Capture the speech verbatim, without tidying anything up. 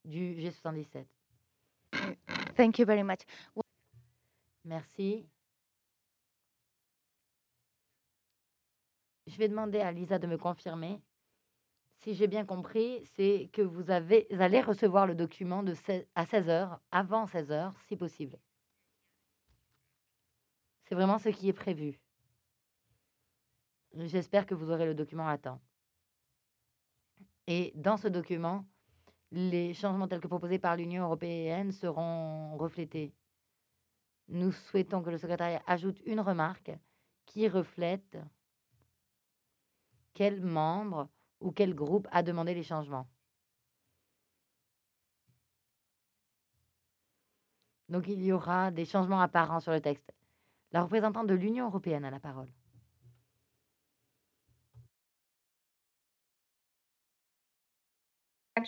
du G soixante-dix-sept. Thank you very much. Merci. Je vais demander à Lisa de me confirmer. Si j'ai bien compris, c'est que vous avez, vous allez recevoir le document de seize à seize heures, avant seize heures, si possible. C'est vraiment ce qui est prévu. J'espère que vous aurez le document à temps. Et dans ce document, les changements tels que proposés par l'Union européenne seront reflétés. Nous souhaitons que le secrétariat ajoute une remarque qui reflète quel membre ou quel groupe a demandé les changements. Donc il y aura des changements apparents sur le texte. La représentante de l'Union européenne a la parole.